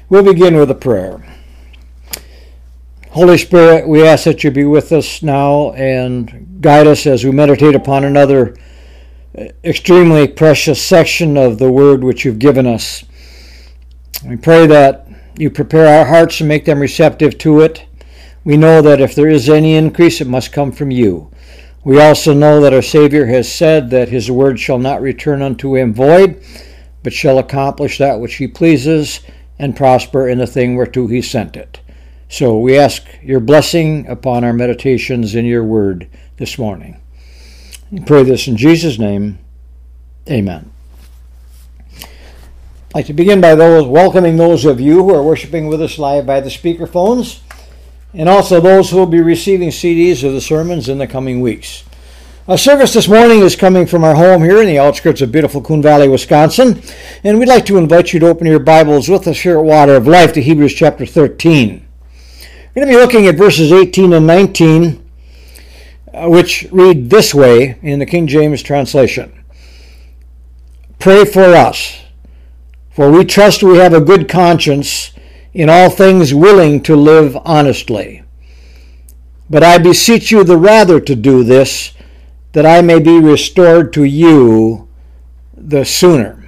We'll begin with a prayer. Holy Spirit, we ask that you be with us now and guide us as we meditate upon another extremely precious section of the Word which you've given us. We pray that you prepare our hearts and make them receptive to it. We know that if there is any increase, it must come from you. We also know that our Savior has said that his word shall not return unto him void, but shall accomplish that which he pleases and prosper in the thing whereto he sent it. So we ask your blessing upon our meditations in your word this morning. We pray this in Jesus' name. Amen. I'd like to begin by welcoming those of you who are worshiping with us live by the speakerphones, and also those who will be receiving CDs of the sermons in the coming weeks. Our service this morning is coming from our home here in the outskirts of beautiful Coon Valley, Wisconsin, and we'd like to invite you to open your Bibles with us here at Water of Life to Hebrews chapter 13. We're going to be looking at verses 18 and 19, which read this way in the King James translation. Pray for us, for we trust we have a good conscience, in all things willing to live honestly. But I beseech you the rather to do this, that I may be restored to you the sooner.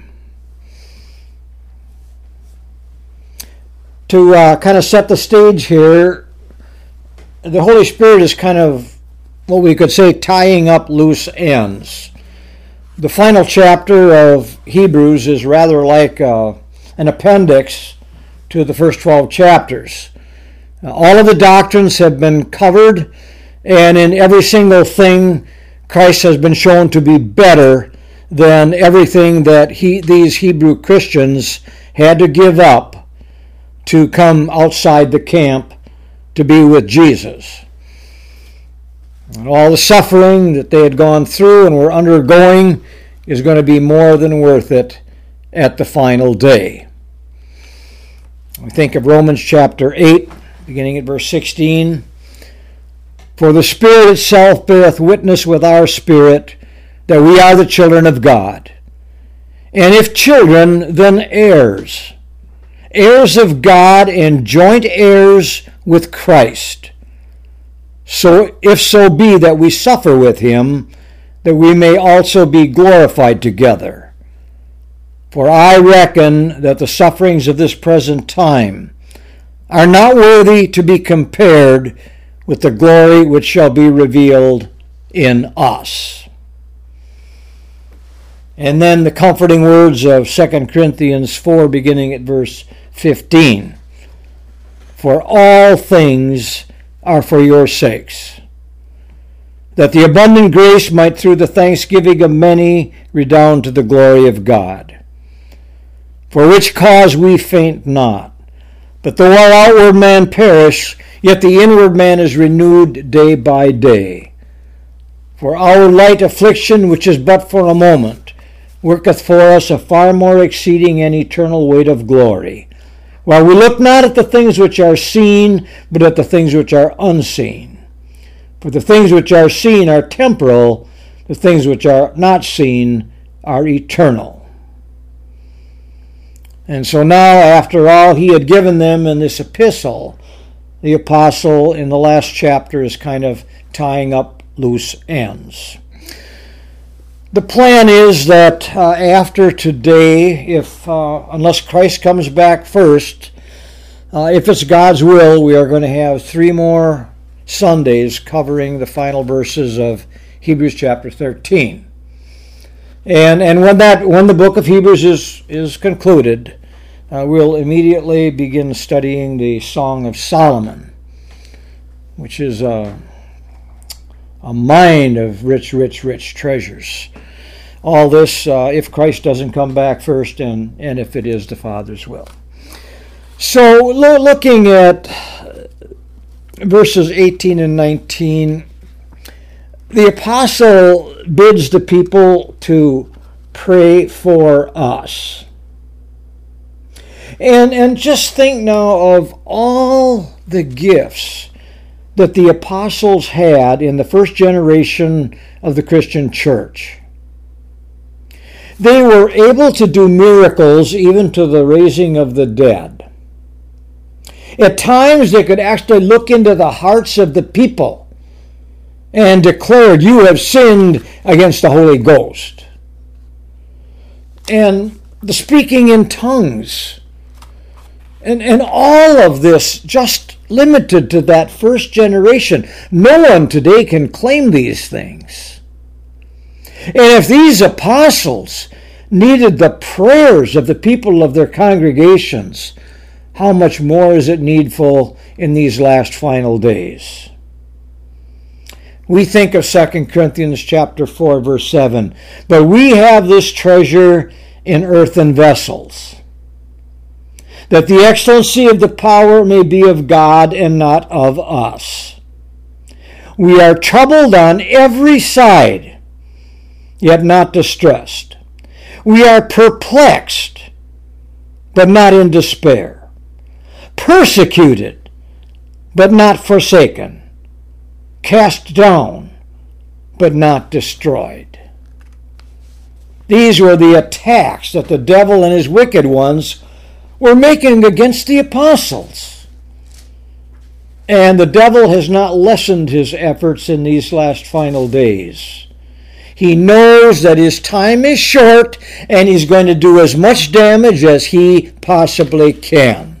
To kind of set the stage here, the Holy Spirit is kind of what we could say tying up loose ends. The final chapter of Hebrews is rather like an appendix to the first 12 chapters. All of the doctrines have been covered, and in every single thing, Christ has been shown to be better than everything that these Hebrew Christians had to give up to come outside the camp to be with Jesus. And all the suffering that they had gone through and were undergoing is going to be more than worth it at the final day. We think of Romans chapter 8, beginning at verse 16. For the Spirit itself beareth witness with our spirit that we are the children of God. And if children, then heirs, heirs of God and joint heirs with Christ. So if so be that we suffer with him, that we may also be glorified together. For I reckon that the sufferings of this present time are not worthy to be compared with the glory which shall be revealed in us. And then the comforting words of 2 Corinthians 4, beginning at verse 15. For all things are for your sakes, that the abundant grace might through the thanksgiving of many redound to the glory of God. For which cause we faint not, but though our outward man perish, yet the inward man is renewed day by day. For our light affliction, which is but for a moment, worketh for us a far more exceeding and eternal weight of glory, while we look not at the things which are seen, but at the things which are unseen. For the things which are seen are temporal, the things which are not seen are eternal. And so now, after all he had given them in this epistle, the apostle in the last chapter is kind of tying up loose ends. The plan is that after today, unless Christ comes back first, if it's God's will, we are going to have 3 more Sundays covering the final verses of Hebrews chapter 13. And when the book of Hebrews is concluded, we'll immediately begin studying the Song of Solomon, which is a mine of rich treasures. All this if Christ doesn't come back first and if it is the Father's will. So looking at verses 18 and 19, the apostle bids the people to pray for us. And just think now of all the gifts that the apostles had in the first generation of the Christian church. They were able to do miracles even to the raising of the dead. At times they could actually look into the hearts of the people and declare, you have sinned against the Holy Ghost. And the speaking in tongues. And all of this just limited to that first generation. No one today can claim these things. And if these apostles needed the prayers of the people of their congregations, how much more is it needful in these last final days? We think of 2 Corinthians chapter 4, verse 7. But we have this treasure in earthen vessels, that the excellency of the power may be of God and not of us. We are troubled on every side, yet not distressed. We are perplexed, but not in despair. Persecuted, but not forsaken. Cast down, but not destroyed. These were the attacks that the devil and his wicked ones were making against the apostles. And the devil has not lessened his efforts in these last final days. He knows that his time is short and he's going to do as much damage as he possibly can.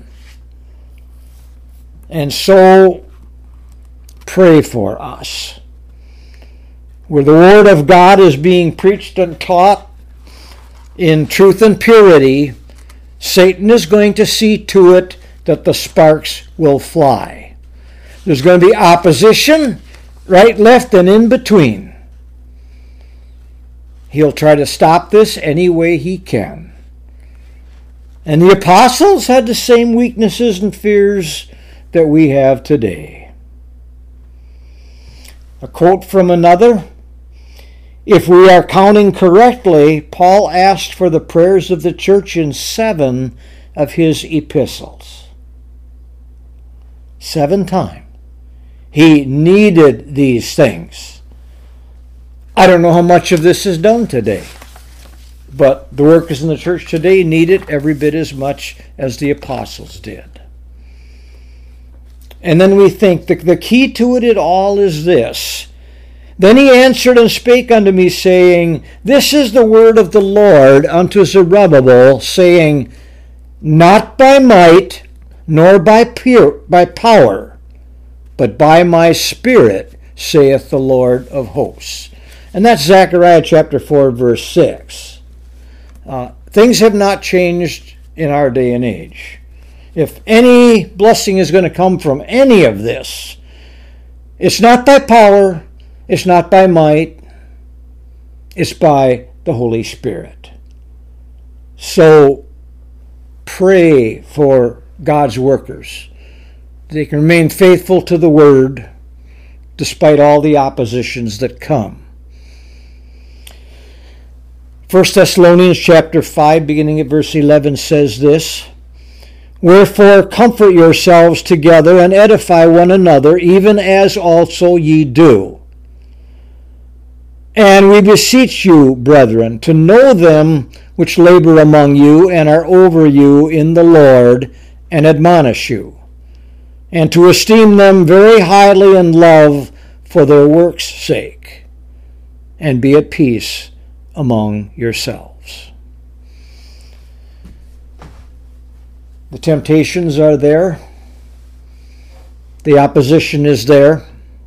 And so, pray for us. Where the Word of God is being preached and taught in truth and purity, Satan is going to see to it that the sparks will fly. There's going to be opposition, right, left, and in between. He'll try to stop this any way he can. And the apostles had the same weaknesses and fears that we have today. A quote from another: if we are counting correctly, Paul asked for the prayers of the church in 7 of his epistles. 7 times. He needed these things. I don't know how much of this is done today, but the workers in the church today need it every bit as much as the apostles did. And then we think that the key to it all is this: then he answered and spake unto me, saying, this is the word of the Lord unto Zerubbabel, saying, not by might, nor by power, but by my Spirit, saith the Lord of hosts. And that's Zechariah chapter 4, verse 6. Things have not changed in our day and age. If any blessing is going to come from any of this, it's not by power, it's not by might, it's by the Holy Spirit. So pray for God's workers. They can remain faithful to the Word despite all the oppositions that come. 1 Thessalonians chapter 5, beginning at verse 11, says this: wherefore comfort yourselves together and edify one another, even as also ye do. And we beseech you, brethren, to know them which labor among you and are over you in the Lord, and admonish you, and to esteem them very highly in love for their work's sake, and be at peace among yourselves. The temptations are there. The opposition is there.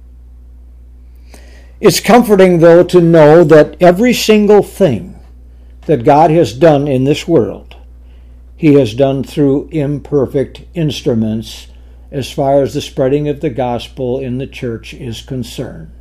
It's comforting, though, to know that every single thing that God has done in this world, He has done through imperfect instruments as far as the spreading of the gospel in the church is concerned.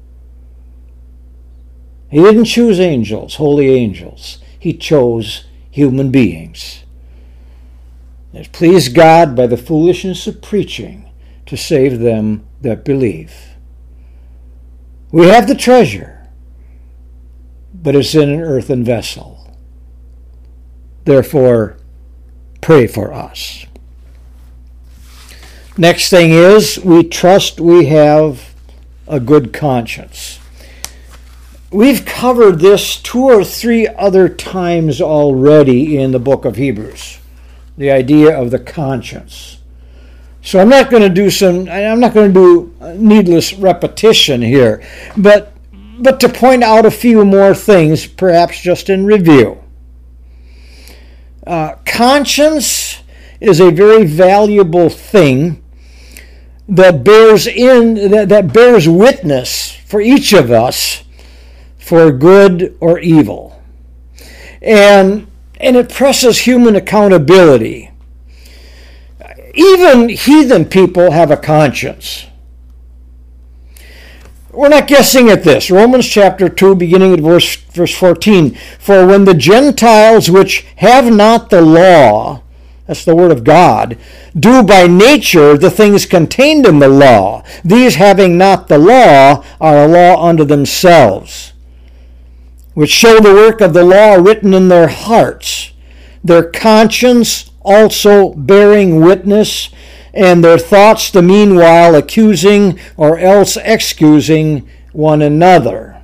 He didn't choose angels, holy angels. He chose human beings. It pleased God by the foolishness of preaching to save them that believe. We have the treasure, but it's in an earthen vessel. Therefore, pray for us. Next thing is, we trust we have a good conscience. We've covered this 2 or 3 other times already in the book of Hebrews. The idea of the conscience. So I'm not going to do needless repetition here, but to point out a few more things, perhaps just in review. Conscience is a very valuable thing that bears witness for each of us for good or evil. And it presses human accountability. Even heathen people have a conscience. We're not guessing at this. Romans chapter 2, beginning at verse 14. For when the Gentiles which have not the law, that's the word of God, do by nature the things contained in the law, these having not the law are a law unto themselves, which show the work of the law written in their hearts, their conscience also bearing witness, and their thoughts the meanwhile accusing or else excusing one another.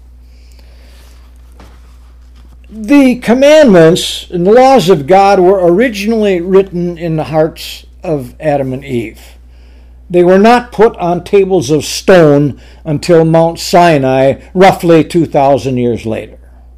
The commandments and the laws of God were originally written in the hearts of Adam and Eve. They were not put on tables of stone until Mount Sinai, roughly 2,000 years later.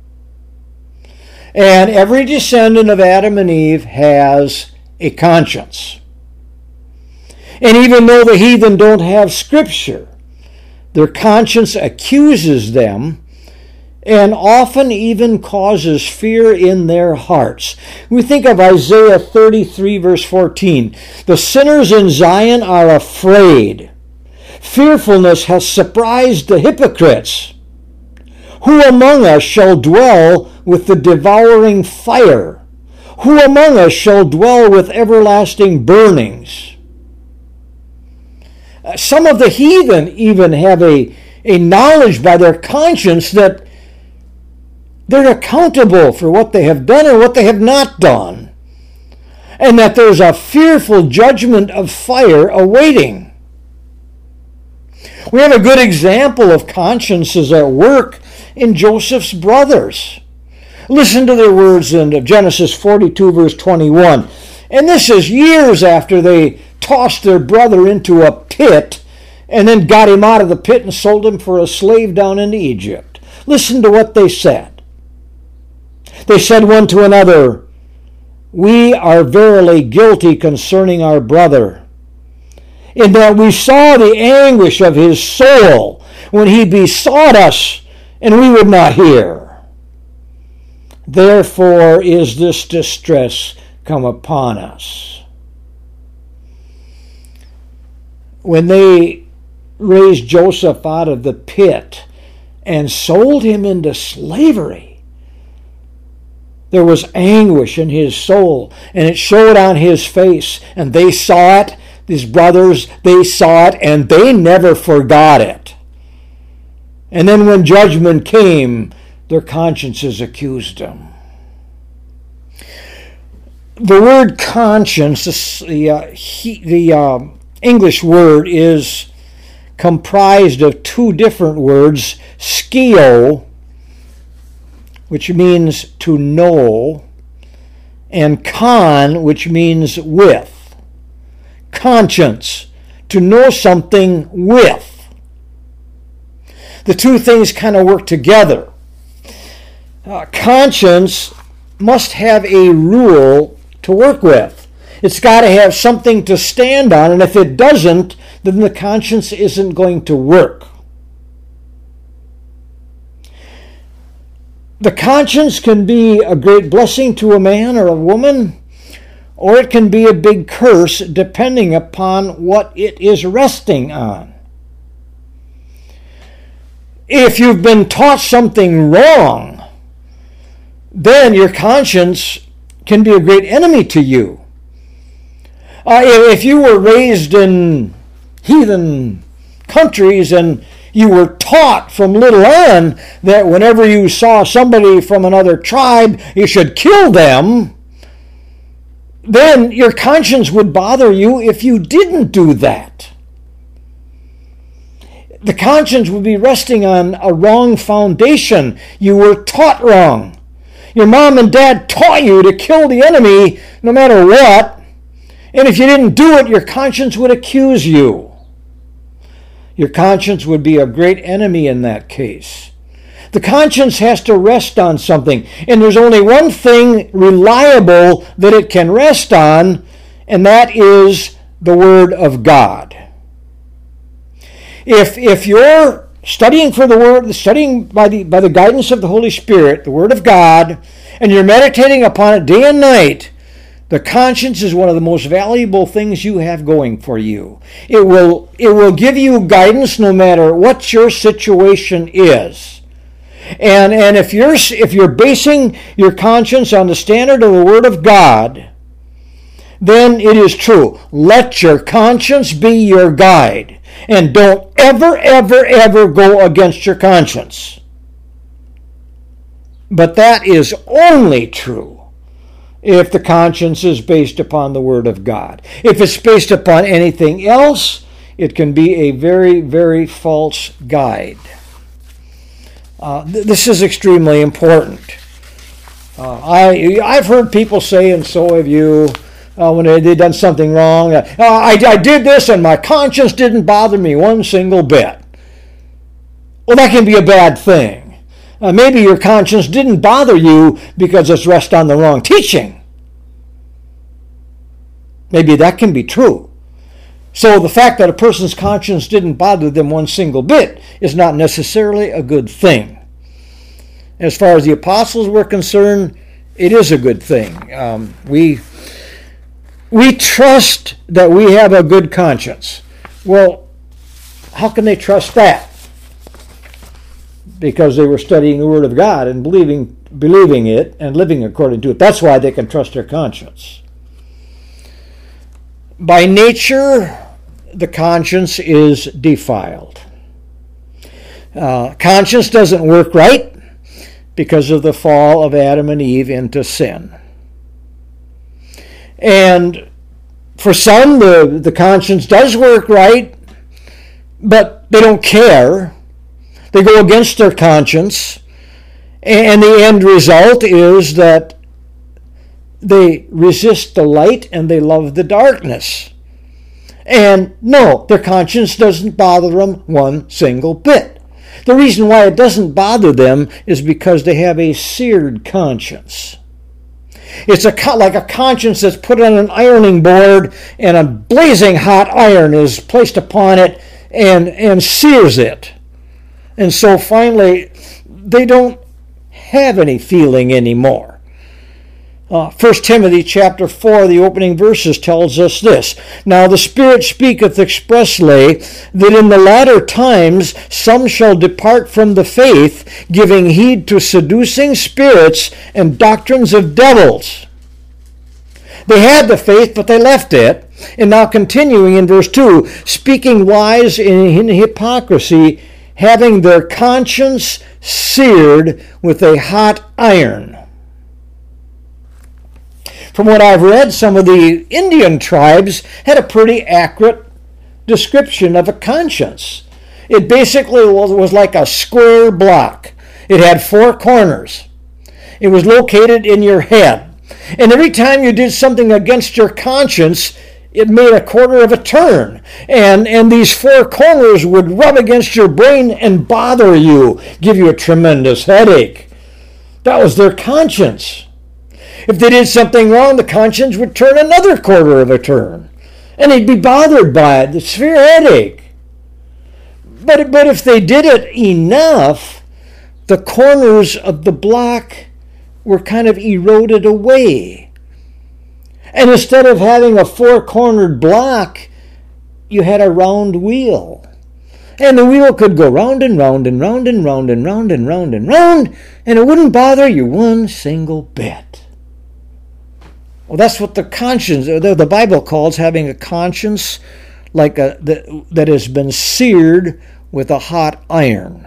And every descendant of Adam and Eve has a conscience. And even though the heathen don't have Scripture, their conscience accuses them and often even causes fear in their hearts. We think of Isaiah 33, verse 14. The sinners in Zion are afraid. Fearfulness has surprised the hypocrites. Who among us shall dwell with the devouring fire? Who among us shall dwell with everlasting burnings? Some of the heathen even have a knowledge by their conscience that they're accountable for what they have done and what they have not done, and that there's a fearful judgment of fire awaiting. We have a good example of consciences at work in Joseph's brothers. Listen to their words in Genesis 42, verse 21. And this is years after they tossed their brother into a pit and then got him out of the pit and sold him for a slave down into Egypt. Listen to what they said. They said one to another, "We are verily guilty concerning our brother, in that we saw the anguish of his soul when he besought us, and we would not hear. Therefore is this distress come upon us." When they raised Joseph out of the pit and sold him into slavery, there was anguish in his soul, and it showed on his face, and they saw it. These brothers, they saw it, and they never forgot it. And then when judgment came, their consciences accused them. The word conscience, the English word, is comprised of two different words, skio, which means to know, and con, which means with. Conscience, to know something with. The two things kind of work together. Conscience must have a rule to work with. It's got to have something to stand on, and if it doesn't, then the conscience isn't going to work. The conscience can be a great blessing to a man or a woman, or it can be a big curse depending upon what it is resting on. If you've been taught something wrong, then your conscience can be a great enemy to you. If you were raised in heathen countries and you were taught from little on that whenever you saw somebody from another tribe, you should kill them, then your conscience would bother you if you didn't do that. The conscience would be resting on a wrong foundation. You were taught wrong. Your mom and dad taught you to kill the enemy no matter what, And if you didn't do it, your conscience would accuse you. Your conscience would be a great enemy in that case. The conscience has to rest on something, and there's only one thing reliable that it can rest on, and that is the Word of God. If you're studying for the Word, studying by the guidance of the Holy Spirit, the Word of God, and you're meditating upon it day and night, the conscience is one of the most valuable things you have going for you. It will give you guidance no matter what your situation is. And if you're basing your conscience on the standard of the Word of God, then it is true. Let your conscience be your guide. And don't ever, ever, ever go against your conscience. But that is only true if the conscience is based upon the Word of God. If it's based upon anything else, it can be a very, very false guide. This is extremely important. I've heard people say, and so have you, when they've done something wrong, I did this and my conscience didn't bother me one single bit. Well, that can be a bad thing. Maybe your conscience didn't bother you because it's rest on the wrong teaching. Maybe that can be true. So the fact that a person's conscience didn't bother them one single bit is not necessarily a good thing. As far as the apostles were concerned, it is a good thing. We trust that we have a good conscience. Well, how can they trust that? Because they were studying the Word of God and believing it and living according to it. That's why they can trust their conscience. By nature, the conscience is defiled. Conscience doesn't work right because of the fall of Adam and Eve into sin. And for some, the conscience does work right, but they don't care. They go against their conscience, and the end result is that they resist the light and they love the darkness. And no, their conscience doesn't bother them one single bit. The reason why it doesn't bother them is because they have a seared conscience. It's like a conscience that's put on an ironing board and a blazing hot iron is placed upon it and sears it. And so finally, they don't have any feeling anymore. 1 Timothy chapter 4, the opening verses tells us this. Now the Spirit speaketh expressly that in the latter times some shall depart from the faith, giving heed to seducing spirits and doctrines of devils. They had the faith, but they left it. And now continuing in verse 2, speaking lies in hypocrisy, having their conscience seared with a hot iron. From what I've read, some of the Indian tribes had a pretty accurate description of a conscience. It basically was like a square block. It had 4 corners. It was located in your head. And every time you did something against your conscience, it made a quarter of a turn. And these 4 corners would rub against your brain and bother you, give you a tremendous headache. That was their conscience. If they did something wrong, the conscience would turn another quarter of a turn. And he'd be bothered by it, the severe headache. But if they did it enough, the corners of the block were kind of eroded away. And instead of having a 4-cornered block, you had a round wheel. And the wheel could go round and round and round and round and round and round and round, and it wouldn't bother you one single bit. Well, that's what the conscience, the Bible calls having a conscience like that has been seared with a hot iron.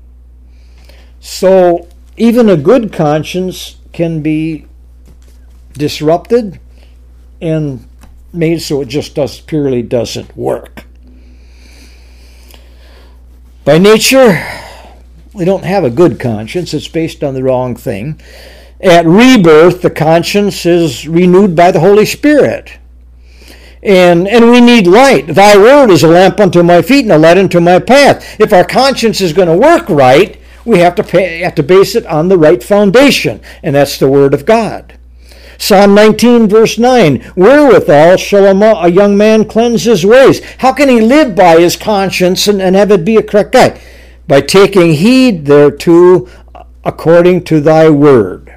So even a good conscience can be disrupted and made so it just purely doesn't work. By nature, we don't have a good conscience. It's based on the wrong thing. At rebirth, the conscience is renewed by the Holy Spirit. And we need light. Thy word is a lamp unto my feet and a light unto my path. If our conscience is going to work right, we have to base it on the right foundation, and that's the Word of God. Psalm 19, verse 9, wherewithal shall a young man cleanse his ways? How can he live by his conscience and have it be a correct guide? By taking heed thereto according to thy word.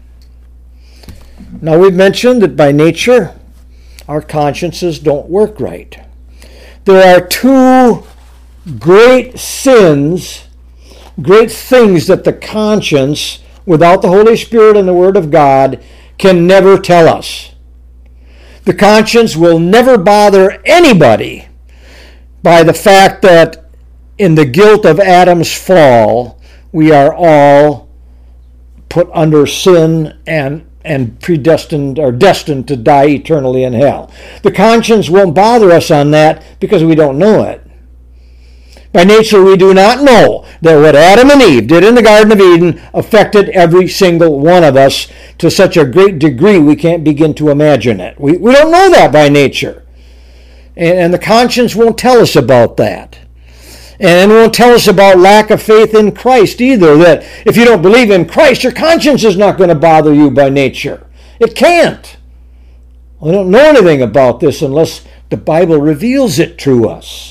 Now we've mentioned that by nature, our consciences don't work right. There are two great sins, great things that the conscience, without the Holy Spirit and the Word of God, can never tell us. The conscience will never bother anybody by the fact that in the guilt of Adam's fall, we are all put under sin and predestined or destined to die eternally in hell. The conscience won't bother us on that because we don't know it. By nature, we do not know that what Adam and Eve did in the Garden of Eden affected every single one of us to such a great degree we can't begin to imagine it. We don't know that by nature. And the conscience won't tell us about that. And it won't tell us about lack of faith in Christ either, that if you don't believe in Christ, your conscience is not going to bother you by nature. It can't. We don't know anything about this unless the Bible reveals it to us.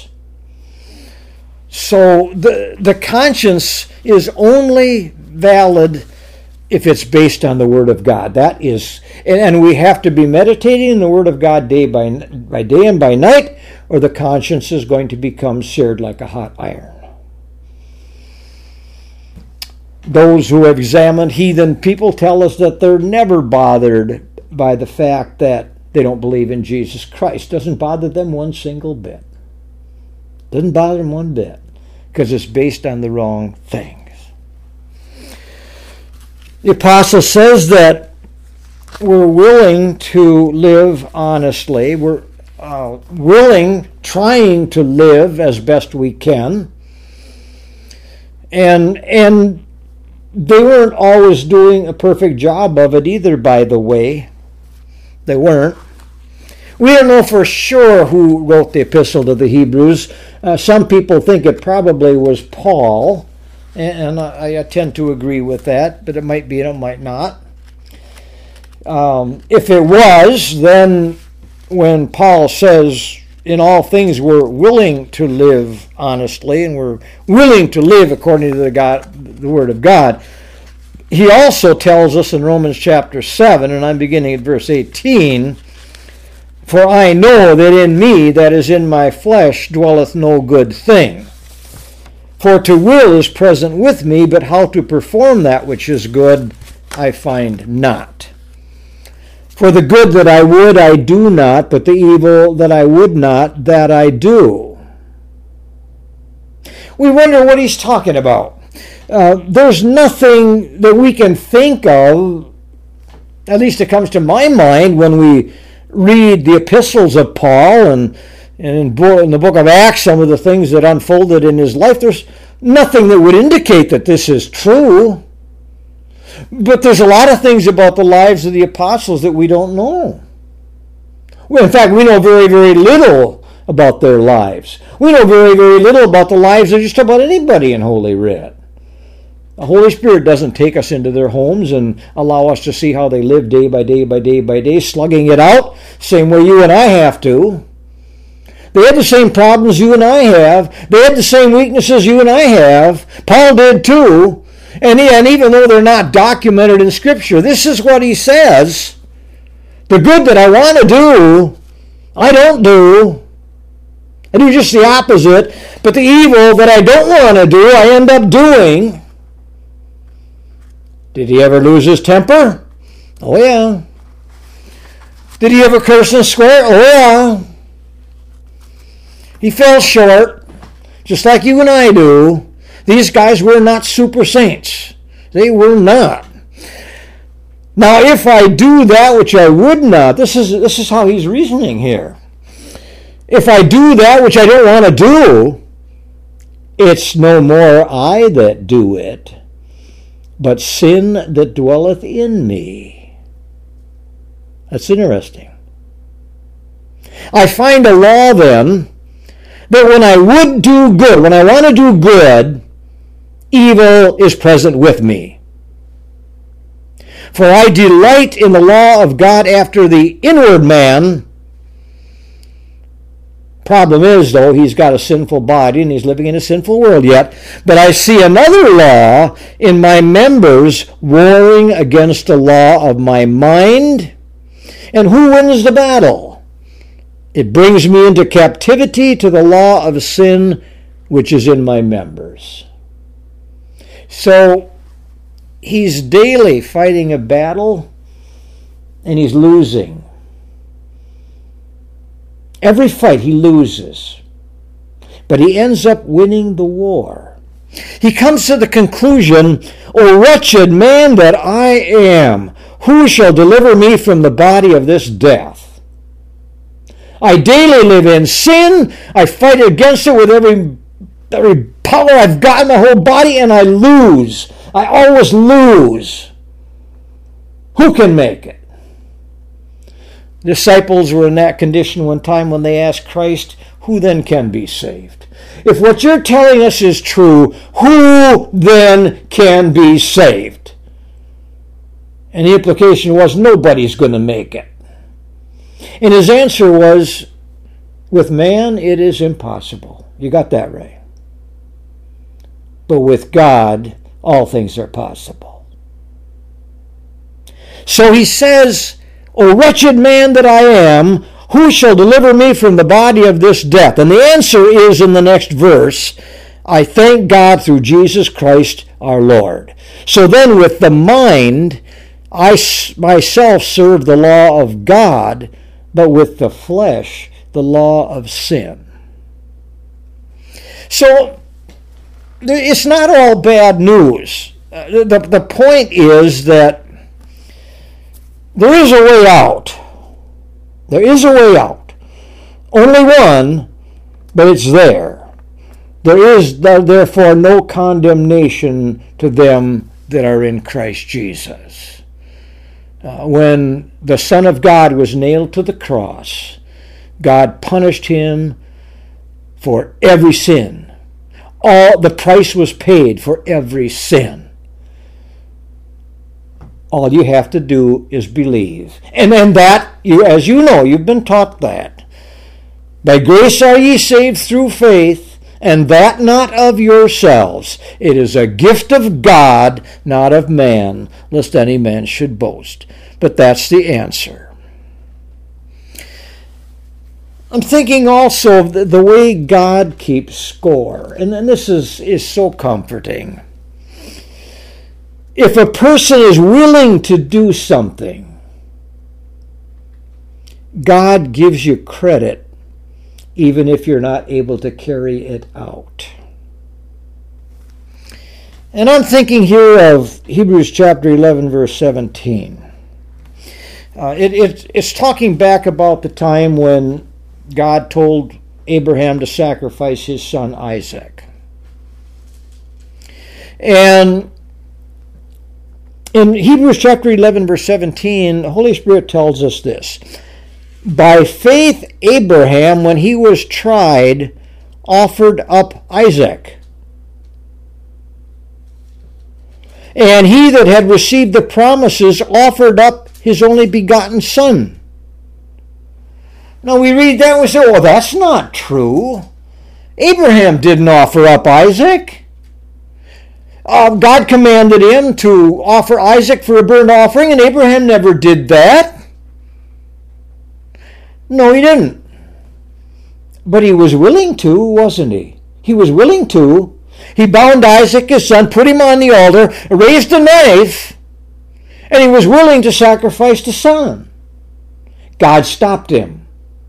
So the conscience is only valid if it's based on the Word of God. That is, and we have to be meditating in the Word of God day by day and by night, or the conscience is going to become seared like a hot iron. Those who have examined heathen people tell us that they're never bothered by the fact that they don't believe in Jesus Christ. Doesn't bother them one single bit. Doesn't bother them one bit, because it's based on the wrong things. The apostle says that we're willing to live honestly. We're trying to live as best we can. And they weren't always doing a perfect job of it either, by the way. They weren't. We don't know for sure who wrote the epistle to the Hebrews. Some people think it probably was Paul, and I tend to agree with that, but it might be and it might not. If it was, then when Paul says, in all things we're willing to live honestly, and we're willing to live according to the Word of God, he also tells us in Romans chapter 7, and I'm beginning at verse 18, for I know that in me, that is in my flesh, dwelleth no good thing. For to will is present with me, but how to perform that which is good I find not. For the good that I would I do not, but the evil that I would not, that I do. We wonder what he's talking about. There's nothing that we can think of, at least it comes to my mind when we read the epistles of Paul and in the book of Acts, some of the things that unfolded in his life. There's nothing that would indicate that this is true. But there's a lot of things about the lives of the apostles that we don't know. Well, in fact, we know very, very little about their lives. We know very, very little about the lives of just about anybody in Holy Writ. The Holy Spirit doesn't take us into their homes and allow us to see how they live day by day by day by day, slugging it out, same way you and I have to. They had the same problems you and I have. They had the same weaknesses you and I have. Paul did too. And even though they're not documented in Scripture, this is what he says. The good that I want to do, I don't do. I do just the opposite. But the evil that I don't want to do, I end up doing. Did he ever lose his temper? Oh, yeah. Did he ever curse and swear? Oh, yeah. He fell short, just like you and I do. These guys were not super saints. They were not. Now, if I do that which I would not, this is how he's reasoning here. If I do that which I don't want to do, it's no more I that do it, but sin that dwelleth in me. That's interesting. I find a law then that when I would do good, when I want to do good, evil is present with me. For I delight in the law of God after the inward man. Problem is, though, he's got a sinful body and he's living in a sinful world yet. But I see another law in my members warring against the law of my mind. And who wins the battle? It brings me into captivity to the law of sin which is in my members. So he's daily fighting a battle and he's losing. Every fight he loses, but he ends up winning the war. He comes to the conclusion, O wretched man that I am, who shall deliver me from the body of this death? I daily live in sin. I fight against it with every power I've got in my whole body, and I lose. I always lose. Who can make it? Disciples were in that condition one time when they asked Christ, who then can be saved? If what you're telling us is true, who then can be saved? And the implication was nobody's going to make it. And his answer was, with man it is impossible. You got that right. But with God, all things are possible. So he says, O wretched man that I am, who shall deliver me from the body of this death? And the answer is in the next verse, I thank God through Jesus Christ our Lord. So then with the mind, I myself serve the law of God, but with the flesh, the law of sin. So it's not all bad news. The point is that there is a way out. There is a way out. Only one, but it's there. There is therefore no condemnation to them that are in Christ Jesus. When the Son of God was nailed to the cross, God punished him for every sin. The price was paid for every sin. All you have to do is believe. And then that, as you know, you've been taught that. By grace are ye saved through faith, and that not of yourselves. It is a gift of God, not of man, lest any man should boast. But that's the answer. I'm thinking also of the way God keeps score. And this is so comforting. If a person is willing to do something, God gives you credit even if you're not able to carry it out. And I'm thinking here of Hebrews chapter 11, verse 17. It's talking back about the time when God told Abraham to sacrifice his son Isaac. And in Hebrews chapter 11, verse 17, the Holy Spirit tells us this. By faith, Abraham, when he was tried, offered up Isaac. And he that had received the promises offered up his only begotten son. Now we read that and we say, well, that's not true. Abraham didn't offer up Isaac. God commanded him to offer Isaac for a burnt offering, and Abraham never did that. No, he didn't. But he was willing to, wasn't he? He was willing to. He bound Isaac, his son, put him on the altar, raised a knife, and he was willing to sacrifice the son. God stopped him.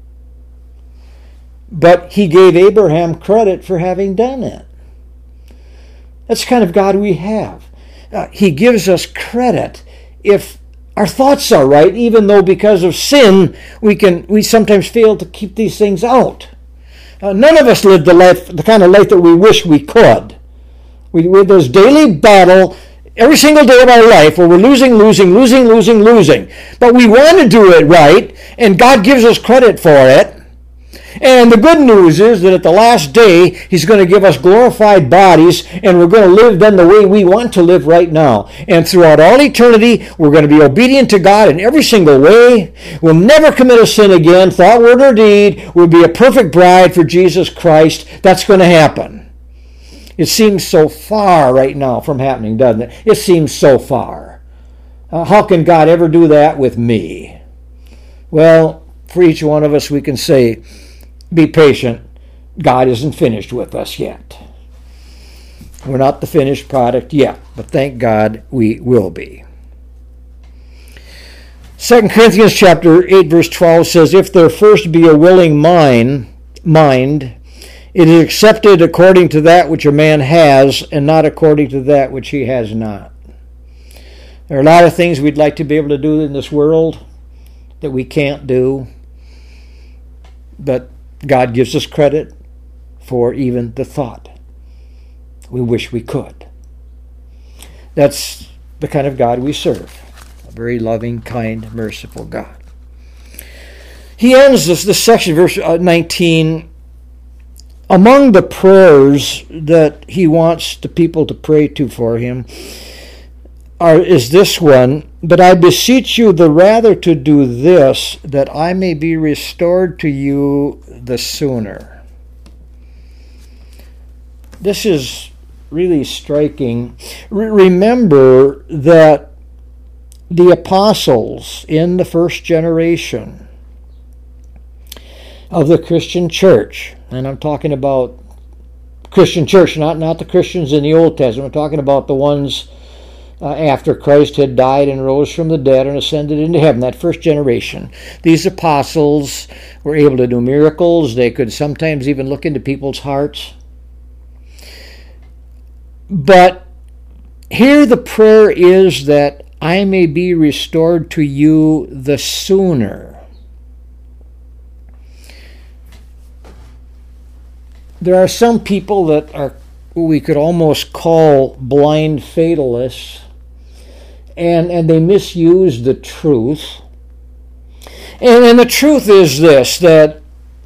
But he gave Abraham credit for having done it. That's the kind of God we have. He gives us credit if our thoughts are right, even though because of sin we sometimes fail to keep these things out. None of us live the kind of life that we wish we could. With this daily battle every single day of our life where we're losing. But we want to do it right, and God gives us credit for it. And the good news is that at the last day, He's going to give us glorified bodies, and we're going to live then the way we want to live right now. And throughout all eternity, we're going to be obedient to God in every single way. We'll never commit a sin again, thought, word, or deed. We'll be a perfect bride for Jesus Christ. That's going to happen. It seems so far right now from happening, doesn't it? It seems so far. How can God ever do that with me? Well, for each one of us, we can say, be patient. God isn't finished with us yet. We're not the finished product yet, but thank God we will be. 2 Corinthians chapter 8, verse 12 says, if there first be a willing mind, it is accepted according to that which a man has, and not according to that which he has not. There are a lot of things we'd like to be able to do in this world that we can't do, but God gives us credit for even the thought. We wish we could. That's the kind of God we serve. A very loving, kind, merciful God. He ends this section, verse 19, among the prayers that he wants the people to pray to for him is this one, but I beseech you the rather to do this, that I may be restored to you the sooner. This is really striking. Remember that the apostles in the first generation of the Christian church, and I'm talking about Christian church, not the Christians in the Old Testament, I'm talking about the ones after Christ had died and rose from the dead and ascended into heaven, that first generation. These apostles were able to do miracles. They could sometimes even look into people's hearts. But here the prayer is that I may be restored to you the sooner. There are some people that are who we could almost call blind fatalists, and they misuse the truth. And the truth is this, that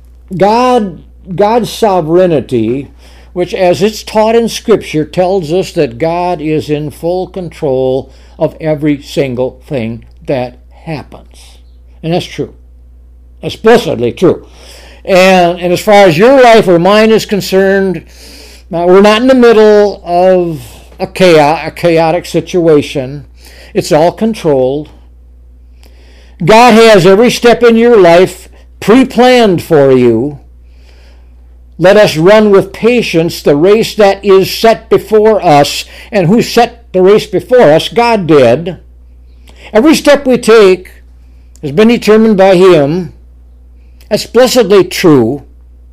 God's sovereignty, which as it's taught in Scripture, tells us that God is in full control of every single thing that happens. And that's true. That's blessedly true. And as far as your life or mine is concerned, we're not in the middle of a chaotic situation. It's all controlled. God has every step in your life pre-planned for you. Let us run with patience the race that is set before us. And who set the race before us? God did. Every step we take has been determined by Him. That's blessedly true.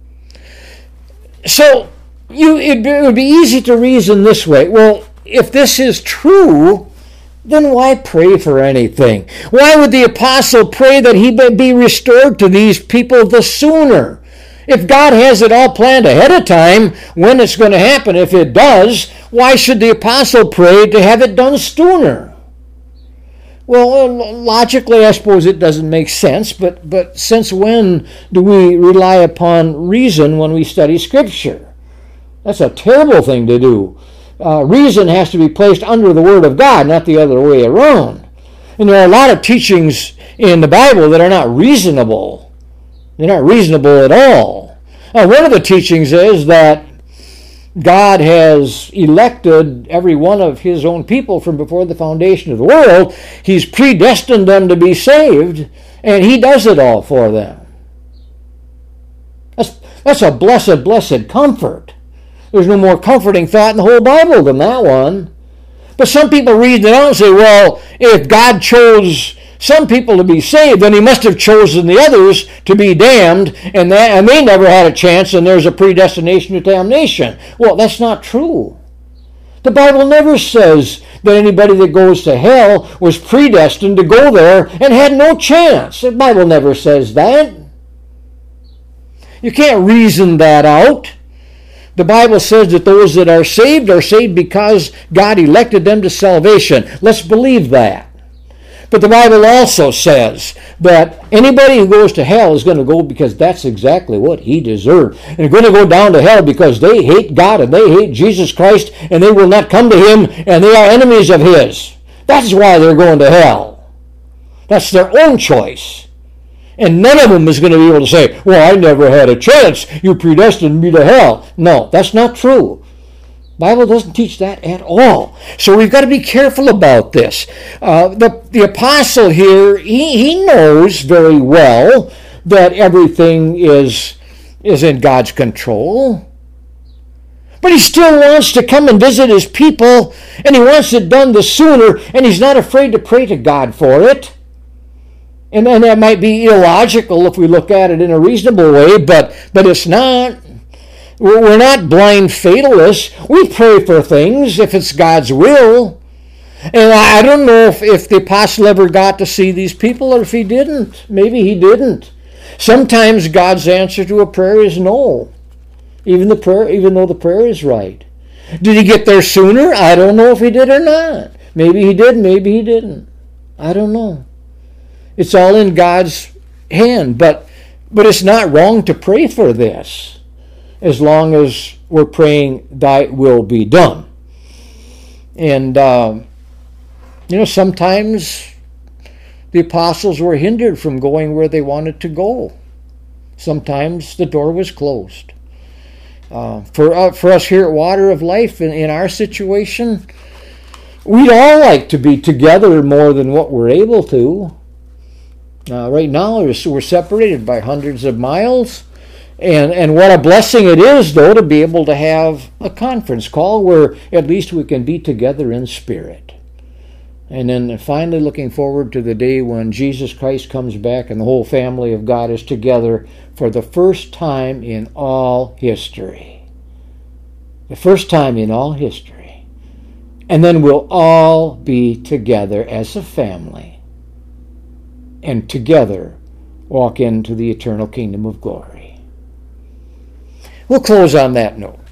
So it would be easy to reason this way. Well, if this is true, then why pray for anything? Why would the apostle pray that he may be restored to these people the sooner? If God has it all planned ahead of time when it's going to happen, if it does, why should the apostle pray to have it done sooner? Well, logically, I suppose it doesn't make sense, but since when do we rely upon reason when we study Scripture? That's a terrible thing to do. Reason has to be placed under the Word of God, not the other way around. And there are a lot of teachings in the Bible that are not reasonable. They're not reasonable at all. One of the teachings is that God has elected every one of His own people from before the foundation of the world. He's predestined them to be saved, and He does it all for them. That's a blessed comfort. There's no more comforting thought in the whole Bible than that one. But some people read it out and say, well, if God chose some people to be saved, then He must have chosen the others to be damned, and they never had a chance, and there's a predestination to damnation. Well, that's not true. The Bible never says that anybody that goes to hell was predestined to go there and had no chance. The Bible never says that. You can't reason that out. The Bible says that those that are saved because God elected them to salvation. Let's believe that. But the Bible also says that anybody who goes to hell is going to go because that's exactly what he deserved. And they're going to go down to hell because they hate God and they hate Jesus Christ and they will not come to him and they are enemies of his. That's why they're going to hell. That's their own choice. And none of them is going to be able to say, well, I never had a chance. You predestined me to hell. No, that's not true. Bible doesn't teach that at all. So we've got to be careful about this. The apostle here, he knows very well that everything is in God's control. But he still wants to come and visit his people, and he wants it done the sooner, and he's not afraid to pray to God for it. And that might be illogical if we look at it in a reasonable way, but it's not. We're not blind fatalists. We pray for things if it's God's will. And I don't know if the apostle ever got to see these people or if he didn't. Maybe he didn't. Sometimes God's answer to a prayer is no, even though the prayer is right. Did he get there sooner? I don't know if he did or not. Maybe he did, maybe he didn't. I don't know. It's all in God's hand, but it's not wrong to pray for this, as long as we're praying, thy will be done. And, sometimes the apostles were hindered from going where they wanted to go. Sometimes the door was closed. For us here at Water of Life, in our situation, we'd all like to be together more than what we're able to. Right now, we're separated by hundreds of miles. And what a blessing it is, though, to be able to have a conference call where at least we can be together in spirit. And then finally looking forward to the day when Jesus Christ comes back and the whole family of God is together for the first time in all history. The first time in all history. And then we'll all be together as a family. And together walk into the eternal kingdom of glory. We'll close on that note.